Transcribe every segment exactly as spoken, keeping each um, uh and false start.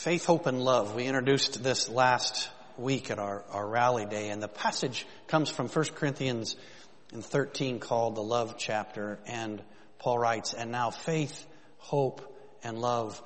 Faith, Hope, and Love. We introduced this last week at our, our rally day, and the passage comes from First Corinthians in thirteen called the Love chapter, and Paul writes, and now faith, hope, and love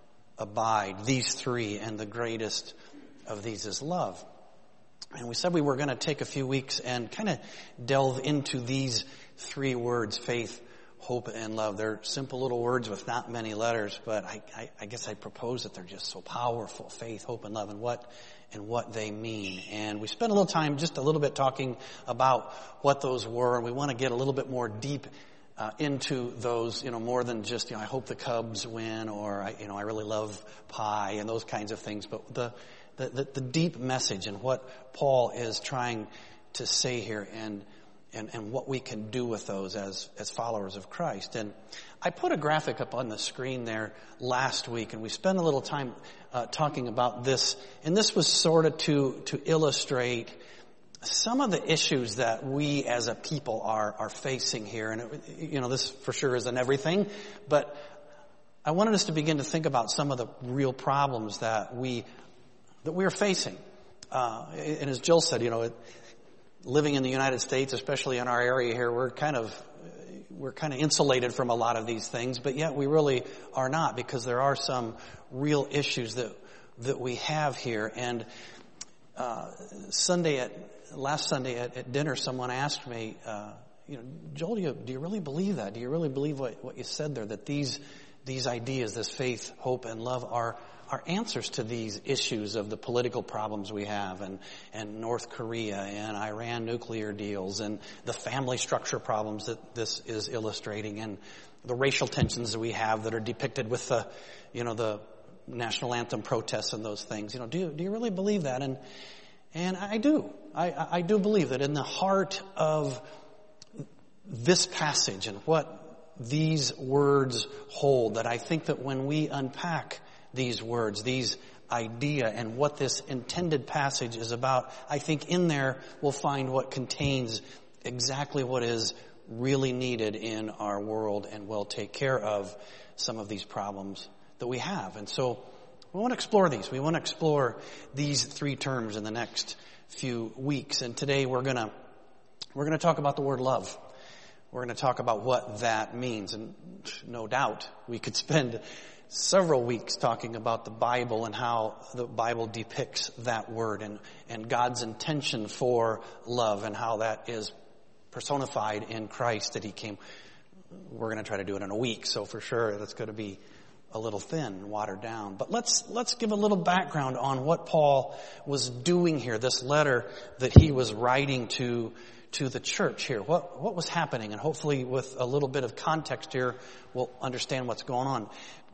abide, these three, and the greatest of these is love. And we said we were going to take a few weeks and kind of delve into these three words, faith, hope, and love. They're simple little words with not many letters, but I, I, I guess I propose that they're just so powerful, faith, hope, and love, and what and what they mean. And we spent a little time, just a little bit, talking about what those were, and we want to get a little bit more deep uh, into those, you know, more than just, you know, I hope the Cubs win, or, I, you know, I really love pie, and those kinds of things, but the the, the, the deep message and what Paul is trying to say here, and And, and what we can do with those as, as followers of Christ. And I put a graphic up on the screen there last week, and we spent a little time uh, talking about this. And this was sort of to, to illustrate some of the issues that we as a people are, are facing here. And, it, you know, this for sure isn't everything, but I wanted us to begin to think about some of the real problems that we, that we are facing. Uh, and as Jill said, you know, it, living in the United States, especially in our area here, we're kind of we're kind of insulated from a lot of these things, but yet we really are not, because there are some real issues that that we have here. And uh, Sunday at last Sunday at, at dinner, someone asked me, uh, you know, Joel, do you, do you really believe that? Do you really believe what, what you said there? That these these ideas, this faith, hope, and love, are are answers to these issues of the political problems we have, and, and North Korea and Iran nuclear deals, and the family structure problems that this is illustrating, and the racial tensions that we have that are depicted with the, you know, the national anthem protests and those things. You know, do you, do you really believe that? And, and I do. I, I do believe that in the heart of this passage and what these words hold, that I think that when we unpack these words, these idea, and what this intended passage is about, I think in there we'll find what contains exactly what is really needed in our world, and will take care of some of these problems that we have. And so we want to explore these. We want to explore these three terms in the next few weeks. And today we're going to we're going to talk about the word love. We're going to talk about what that means. And no doubt we could spend several weeks talking about the Bible and how the Bible depicts that word, and, and God's intention for love, and how that is personified in Christ, that he came. We're going to try to do it in a week, so for sure that's going to be a little thin, watered down. But let's let's give a little background on what Paul was doing here, this letter that he was writing to to the church here. What what was happening? And hopefully with a little bit of context here, we'll understand what's going on.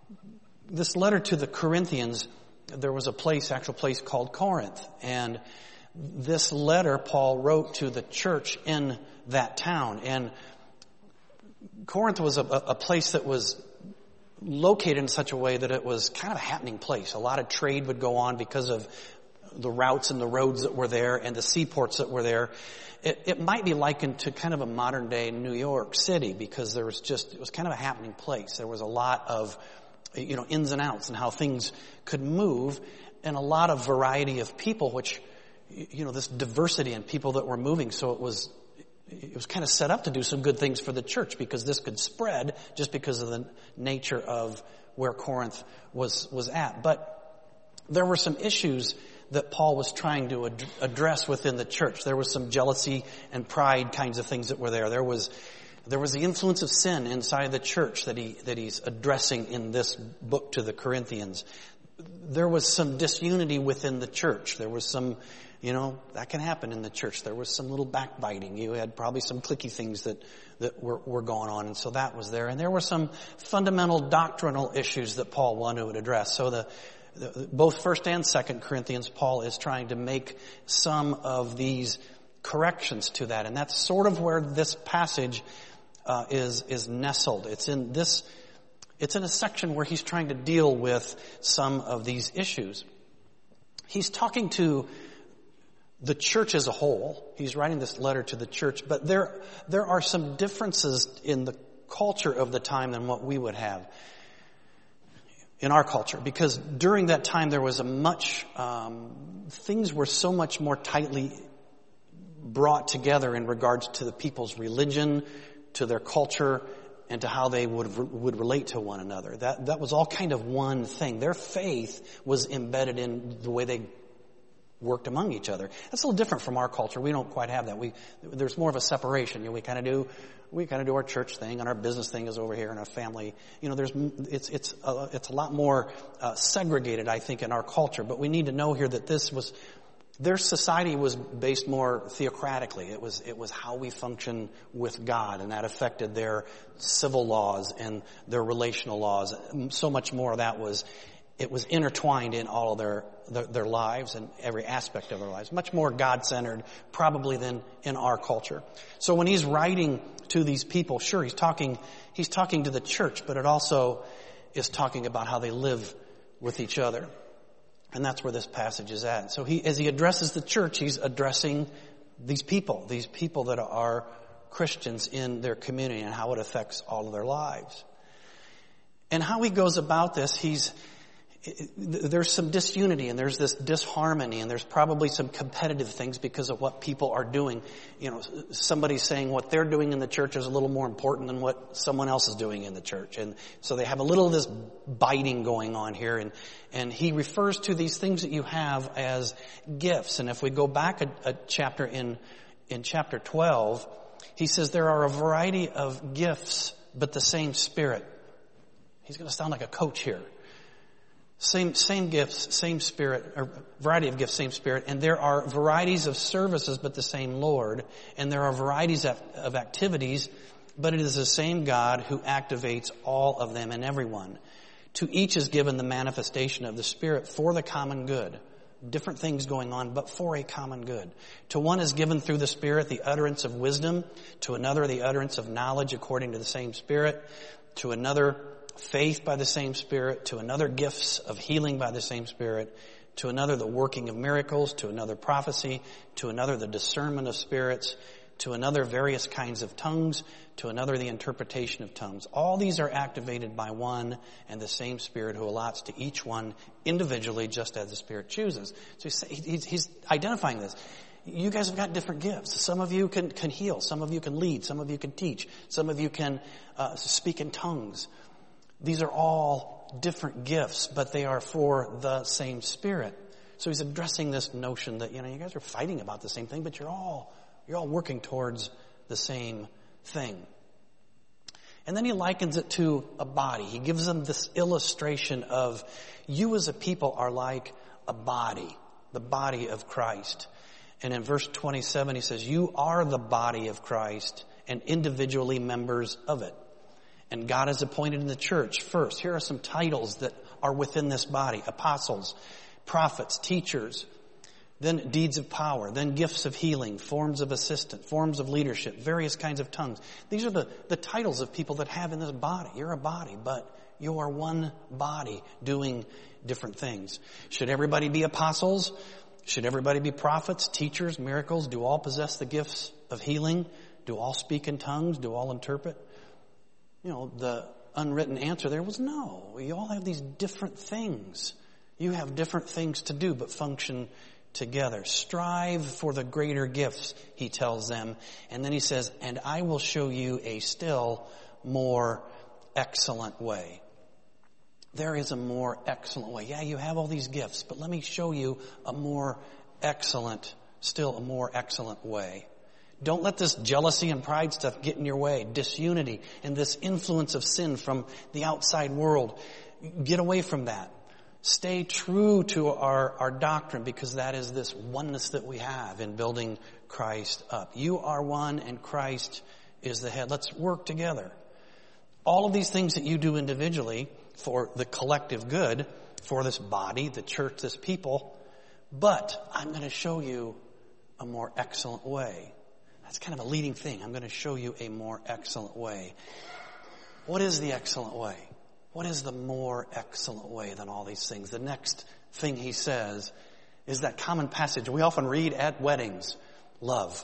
This letter to the Corinthians, there was a place, actual place called Corinth. And this letter Paul wrote to the church in that town. And Corinth was a, a place that was located in such a way that it was kind of a happening place. A lot of trade would go on because of the routes and the roads that were there, and the seaports that were there. It, it might be likened to kind of a modern day New York City, because there was just, it was kind of a happening place. There was a lot of, you know, ins and outs, and how things could move, and a lot of variety of people, which, you know, this diversity in people that were moving. So it was, it was kind of set up to do some good things for the church, because this could spread just because of the nature of where Corinth was, was at. But there were some issues that Paul was trying to ad- address within the church. There was some jealousy and pride kinds of things that were there. There was There was the influence of sin inside the church that he that he's addressing in this book to the Corinthians. There was some disunity within the church. There was some, you know, that can happen in the church. There was some little backbiting. You had probably some cliquey things that, that were, were going on, and so that was there. And there were some fundamental doctrinal issues that Paul wanted to address. So the, the both First and Second Corinthians, Paul is trying to make some of these corrections to that. And that's sort of where this passage Uh, is is nestled. It's in this, it's in a section where he's trying to deal with some of these issues. He's talking to the church as a whole. He's writing this letter to the church, but there there are some differences in the culture of the time than what we would have. in our culture, because during that time there was a much, um, things were so much more tightly brought together in regards to the people's religion, to their culture, and to how they would would relate to one another. That that was all kind of one thing. Their faith was embedded in the way they worked among each other. That's a little different from our culture. We don't quite have that. We there's more of a separation. You know, we kind of do we kind of do our church thing, and our business thing is over here, and our family. You know, there's it's it's a, it's a lot more uh, segregated, I think, in our culture. But we need to know here that this was. Their society was based more theocratically. It was, it was how we function with God, and that affected their civil laws and their relational laws. So much more of that was, it was intertwined in all of their, their, their lives and every aspect of their lives. Much more God-centered, probably, than in our culture. So when he's writing to these people, sure, he's talking, he's talking to the church, but it also is talking about how they live with each other. And that's where this passage is at. So he, as he addresses the church, he's addressing these people, these people that are Christians in their community and how it affects all of their lives. And how he goes about this, he's, there's some disunity and there's this disharmony and there's probably some competitive things because of what people are doing. You know, somebody's saying what they're doing in the church is a little more important than what someone else is doing in the church. And so they have a little of this biting going on here. And, and he refers to these things that you have as gifts. And if we go back a, a chapter in, in chapter twelve, he says there are a variety of gifts, but the same Spirit. He's going to sound like a coach here. Same, same gifts, same Spirit, or variety of gifts, same Spirit. And there are varieties of services, but the same Lord. And there are varieties of, of activities, but it is the same God who activates all of them in everyone. To each is given the manifestation of the Spirit for the common good. Different things going on, but for a common good. To one is given through the Spirit the utterance of wisdom. To another the utterance of knowledge according to the same Spirit. To another faith by the same Spirit, to another gifts of healing by the same Spirit, to another the working of miracles, to another prophecy, to another the discernment of spirits, to another various kinds of tongues, to another the interpretation of tongues. All these are activated by one and the same Spirit who allots to each one individually just as the Spirit chooses. So he's, he's, he's identifying this. You guys have got different gifts. Some of you can, can heal. Some of you can lead. Some of you can teach. Some of you can uh, speak in tongues. These are all different gifts, but they are for the same Spirit. So he's addressing this notion that, you know, you guys are fighting about the same thing, but you're all, you're all working towards the same thing. And then he likens it to a body. He gives them this illustration of you as a people are like a body, the body of Christ. And in verse twenty-seven, he says, you are the body of Christ and individually members of it. And God has appointed in the church first. Here are some titles that are within this body. Apostles, prophets, teachers, then deeds of power, then gifts of healing, forms of assistance, forms of leadership, various kinds of tongues. These are the, the titles of people that have in this body. You're a body, but you are one body doing different things. Should everybody be apostles? Should everybody be prophets, teachers, miracles? Do all possess the gifts of healing? Do all speak in tongues? Do all interpret? You know, the unwritten answer there was no. We all have these different things. You have different things to do, but function together. Strive for the greater gifts, he tells them. And then he says, and I will show you a still more excellent way. There is a more excellent way. Yeah, you have all these gifts, but let me show you a more excellent, still a more excellent way. Don't let this jealousy and pride stuff get in your way. Disunity and this influence of sin from the outside world. Get away from that. Stay true to our, our doctrine, because that is this oneness that we have in building Christ up. You are one and Christ is the head. Let's work together. All of these things that you do individually for the collective good, for this body, the church, this people, but I'm going to show you a more excellent way. That's kind of a leading thing. I'm going to show you a more excellent way. What is the excellent way? What is the more excellent way than all these things? The next thing he says is that common passage we often read at weddings. Love.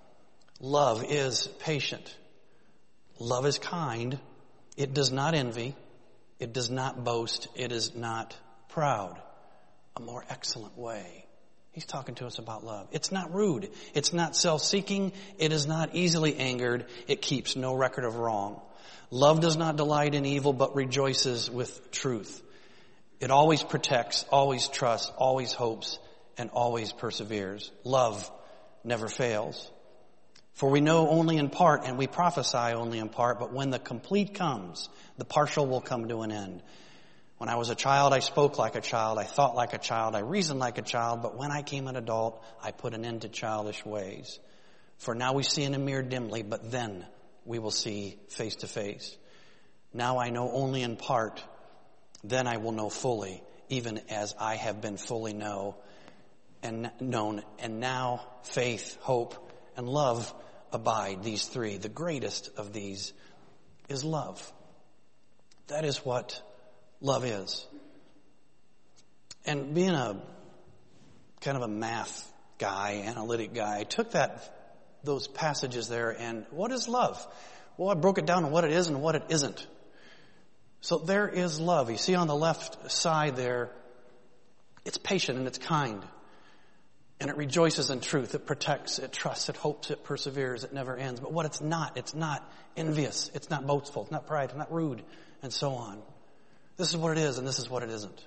Love is patient. Love is kind. It does not envy. It does not boast. It is not proud. A more excellent way. He's talking to us about love. It's not rude. It's not self-seeking. It is not easily angered. It keeps no record of wrong. Love does not delight in evil, but rejoices with truth. It always protects, always trusts, always hopes, and always perseveres. Love never fails. For we know only in part, and we prophesy only in part, but when the complete comes, the partial will come to an end. When I was a child, I spoke like a child, I thought like a child, I reasoned like a child, but when I came an adult, I put an end to childish ways. For now we see in a mirror dimly, but then we will see face to face. Now I know only in part, then I will know fully, even as I have been fully know and known. And now faith, hope, and love abide, these three. The greatest of these is love. That is what love is. And being a kind of a math guy, analytic guy, I took that, those passages there and what is love? Well, I broke it down to what it is and what it isn't. So there is love. You see on the left side there, it's patient and it's kind. And it rejoices in truth. It protects, it trusts, it hopes, it perseveres, it never ends. But what it's not, it's not envious, it's not boastful, it's not pride, it's not rude, and so on. This is what it is and this is what it isn't.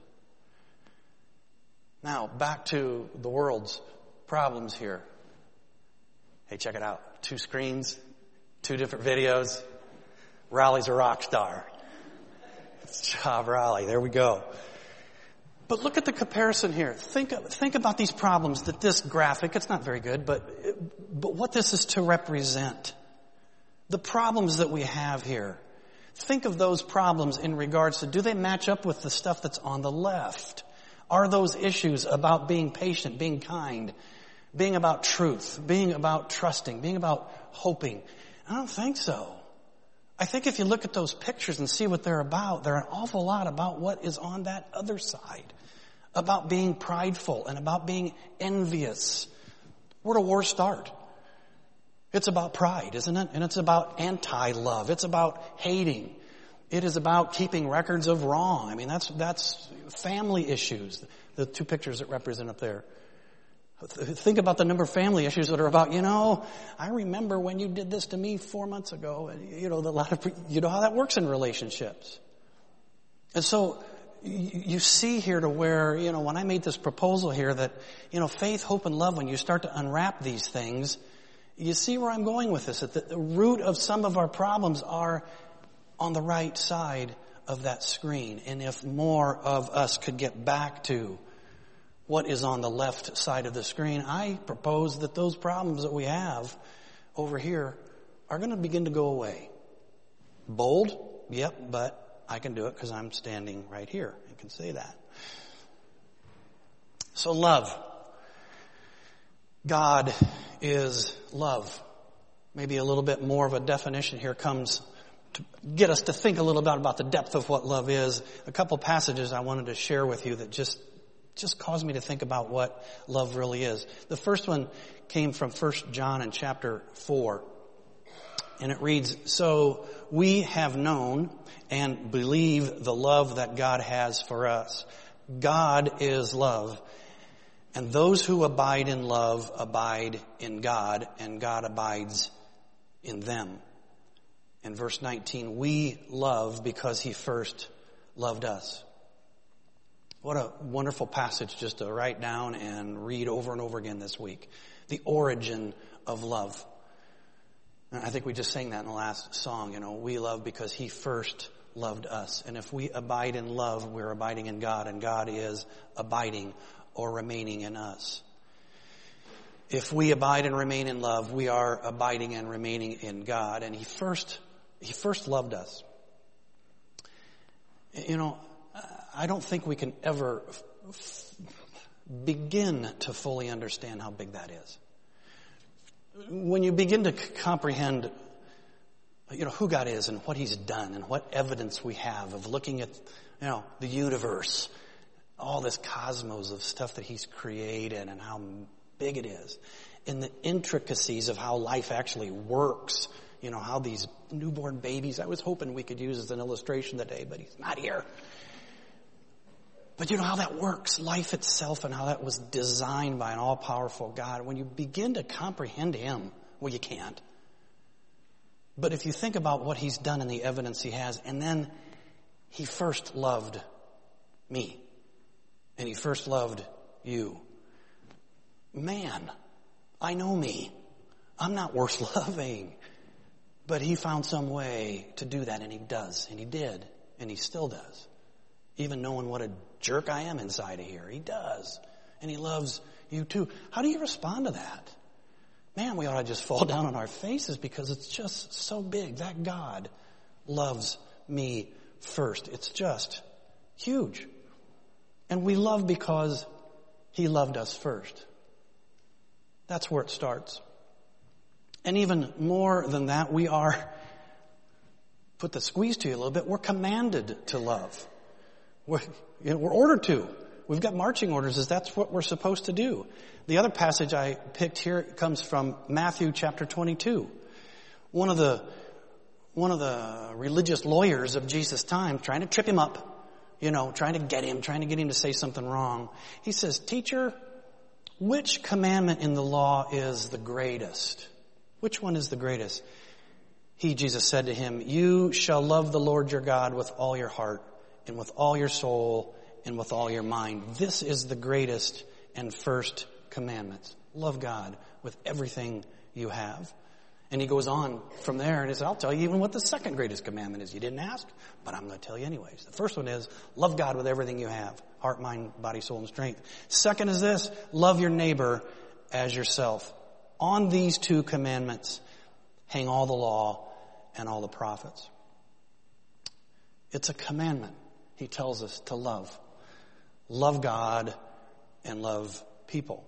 Now, back to the world's problems here. Hey, check it out. Two screens, two different videos. Raleigh's a rock star. It's Job Raleigh. There we go. But look at the comparison here. Think, think about these problems that this graphic, it's not very good, but, but what this is to represent. The problems that we have here. Think of those problems in regards to, do they match up with the stuff that's on the left? Are those issues about being patient, being kind, being about truth, being about trusting, being about hoping? I don't think so. I think if you look at those pictures and see what they're about, they're an awful lot about what is on that other side. About being prideful and about being envious. Where do wars start? It's about pride, isn't it? And it's about anti-love. It's about hating. It is about keeping records of wrong. I mean, that's, that's family issues. The two pictures that represent up there. Think about the number of family issues that are about, you know, I remember when you did this to me four months ago. And, you know, a lot of, you know how that works in relationships. And so you see here to where, you know, when I made this proposal here that, you know, faith, hope, and love, when you start to unwrap these things, you see where I'm going with this. That the root of some of our problems are on the right side of that screen. And if more of us could get back to what is on the left side of the screen, I propose that those problems that we have over here are going to begin to go away. Bold? Yep, but I can do it because I'm standing right here. I can say that. So love. God is love. Maybe a little bit more of a definition here comes to get us to think a little bit about the depth of what love is. A couple passages I wanted to share with you that just just caused me to think about what love really is. The first one came from First John in chapter four. And it reads, so we have known and believe the love that God has for us. God is love. And those who abide in love abide in God, and God abides in them. In verse nineteen, we love because he first loved us. What a wonderful passage just to write down and read over and over again this week. The origin of love. And I think we just sang that in the last song. You know, we love because he first loved us. And if we abide in love, we're abiding in God, and God is abiding or remaining in us. If we abide and remain in love, we are abiding and remaining in God. And he first, he first loved us. You know, I don't think we can ever f- begin to fully understand how big that is. When you begin to c- comprehend, you know, who God is and what he's done and what evidence we have of looking at, you know, the universe, all this cosmos of stuff that he's created and how big it is, and the intricacies of how life actually works you know, how these newborn babies, I was hoping we could use as an illustration today, but he's not here. But you know how that works, life itself, and how that was designed by an all-powerful God. When you begin to comprehend him, well, you can't. But if you think about what he's done and the evidence he has, and then he first loved me, and he first loved you. Man, I know me. I'm not worth loving. But he found some way to do that, and he does, and he did, and he still does. Even knowing what a jerk I am inside of here, he does. And he loves you too. How do you respond to that? Man, we ought to just fall down on our faces because it's just so big. That God loves me first. It's just huge. And we love because he loved us first. That's where it starts. And even more than that, we are, put the squeeze to you a little bit, we're commanded to love. We're, you know, we're ordered to. We've got marching orders as that's what we're supposed to do. The other passage I picked here comes from Matthew chapter twenty-two. One of the, one of the religious lawyers of Jesus' time trying to trip him up, you know, trying to get him, trying to get him to say something wrong. He says, "Teacher, which commandment in the law is the greatest?" Which one is the greatest? He, Jesus, said to him, "You shall love the Lord your God with all your heart and with all your soul and with all your mind. This is the greatest and first commandment. Love God with everything you have." And he goes on from there and he says, "I'll tell you even what the second greatest commandment is. You didn't ask, but I'm going to tell you anyways. The first one is love God with everything you have. Heart, mind, body, soul, and strength. Second is this, love your neighbor as yourself. On these two commandments hang all the law and all the prophets." It's a commandment. He tells us to love. Love God and love people.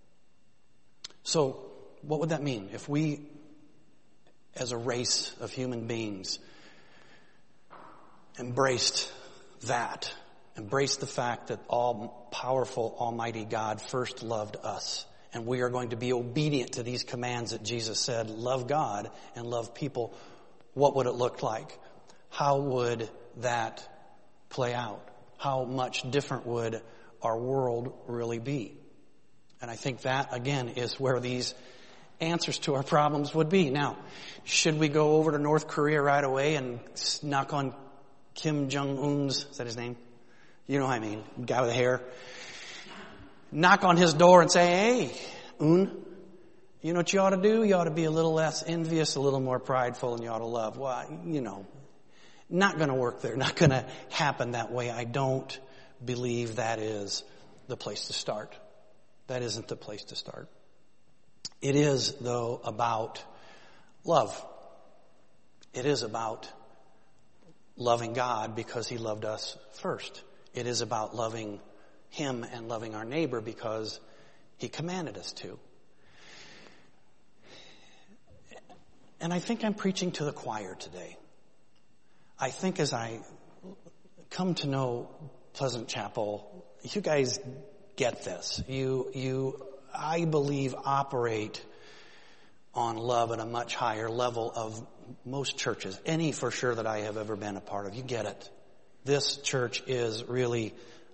So what would that mean? If we, as a race of human beings, embraced that, embraced the fact that all-powerful, almighty God first loved us, and we are going to be obedient to these commands that Jesus said, love God and love people, what would it look like? How would that play out? How much different would our world really be? And I think that, again, is where these answers to our problems would be. Now, should we go over to North Korea right away and knock on Kim Jong-un's, is that his name? You know what I mean, guy with the hair. Knock on his door and say, "Hey, Un, you know what you ought to do? You ought to be a little less envious, a little more prideful, and you ought to love." Well, you know, not going to work there. Not going to happen that way. I don't believe that is the place to start. That isn't the place to start. It is, though, about love. It is about loving God because he loved us first. It is about loving him and loving our neighbor because he commanded us to. And I think I'm preaching to the choir today. I think as I come to know Pleasant Chapel, you guys get this. You, you, I believe, operate on love at a much higher level of most churches. Any for sure that I have ever been a part of. You get it. This church is really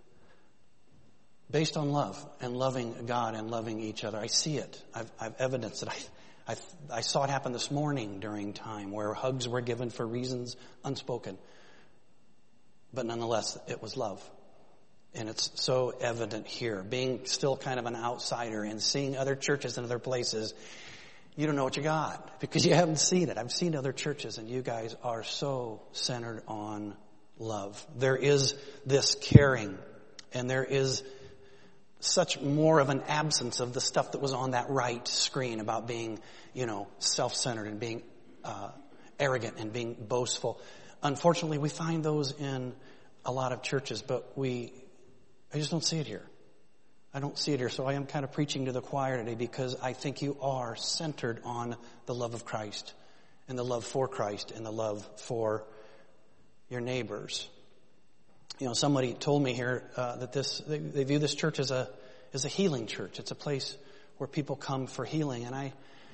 based on love and loving God and loving each other. I see it. I've, I've evidenced it. I, I, I saw it happen this morning during time where hugs were given for reasons unspoken. But nonetheless, it was love. And it's so evident here. Being still kind of an outsider and seeing other churches in other places, you don't know what you got because you haven't seen it. I've seen other churches and you guys are so centered on love. There is this caring and there is such more of an absence of the stuff that was on that right screen about being, you know, self-centered and being uh, arrogant and being boastful. Unfortunately, we find those in a lot of churches, but we, I just don't see it here. I don't see it here. So I am kind of preaching to the choir today because I think you are centered on the love of Christ and the love for Christ and the love for your neighbors. You know, somebody told me here uh, that this they, they view this church as a as a healing church. It's a place where people come for healing, and I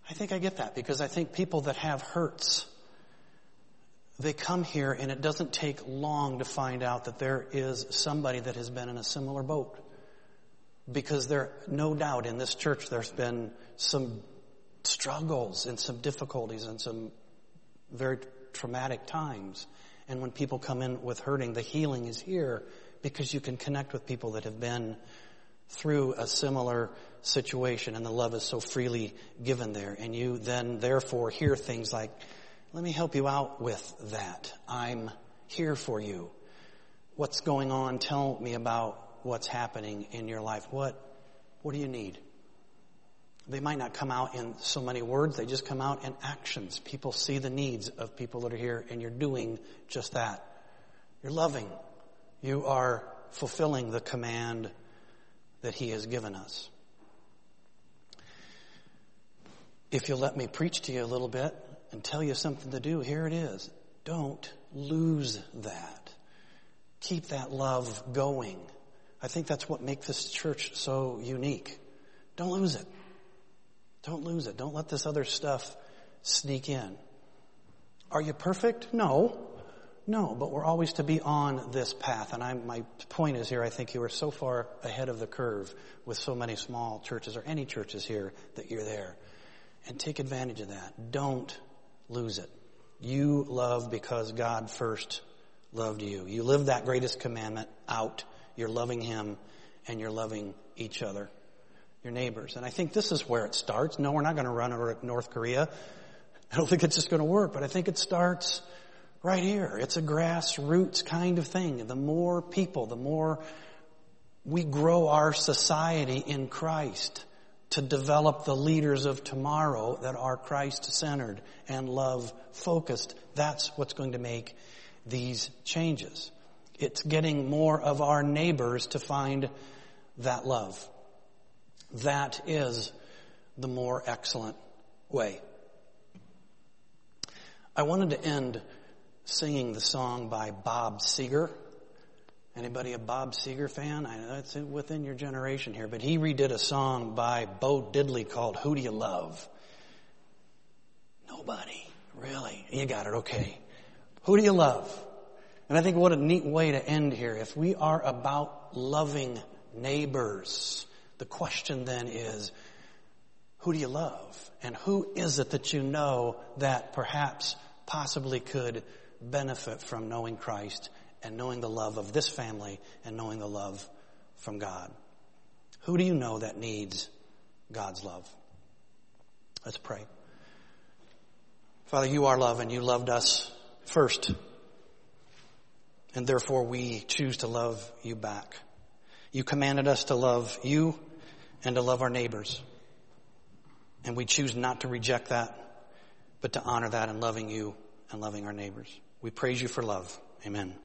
I think I get that because I think people that have hurts, they come here and it doesn't take long to find out that there is somebody that has been in a similar boat. Because there, no doubt in this church there's been some struggles and some difficulties and some very traumatic times. And when people come in with hurting, the healing is here because you can connect with people that have been through a similar situation and the love is so freely given there. And you then therefore hear things like, let me help you out with that. I'm here for you. What's going on? Tell me about what's happening in your life. What, what do you need? They might not come out in so many words. They just come out in actions. People see the needs of people that are here and you're doing just that. You're loving. You are fulfilling the command that He has given us. If you'll let me preach to you a little bit and tell you something to do, here it is. Don't lose that. Keep that love going. I think that's what makes this church so unique. Don't lose it. Don't lose it. Don't let this other stuff sneak in. Are you perfect? No. No, but we're always to be on this path. And I'm, my point is here, I think you are so far ahead of the curve with so many small churches or any churches here that you're there. And take advantage of that. Don't lose it. You love because God first loved you. You live that greatest commandment out. You're loving Him and you're loving each other, your neighbors. And I think this is where it starts. No, we're not going to run over at North Korea. I don't think it's just going to work, but I think it starts right here. It's a grassroots kind of thing. The more people, the more we grow our society in Christ to develop the leaders of tomorrow that are Christ-centered and love-focused. That's what's going to make these changes. It's getting more of our neighbors to find that love. That is the more excellent way. I wanted to end singing the song by Bob Seger. Anybody a Bob Seger fan? I know it's within your generation here, but he redid a song by Bo Diddley called Who Do You Love? Nobody. Really? You got it. Okay. Who do you love? And I think what a neat way to end here. If we are about loving neighbors, the question then is, who do you love? And who is it that you know that perhaps possibly could benefit from knowing Christ and knowing the love of this family and knowing the love from God? Who do you know that needs God's love? Let's pray. Father, you are love and you loved us first. And therefore we choose to love you back. You commanded us to love you and to love our neighbors. And we choose not to reject that, but to honor that in loving you and loving our neighbors. We praise you for love. Amen.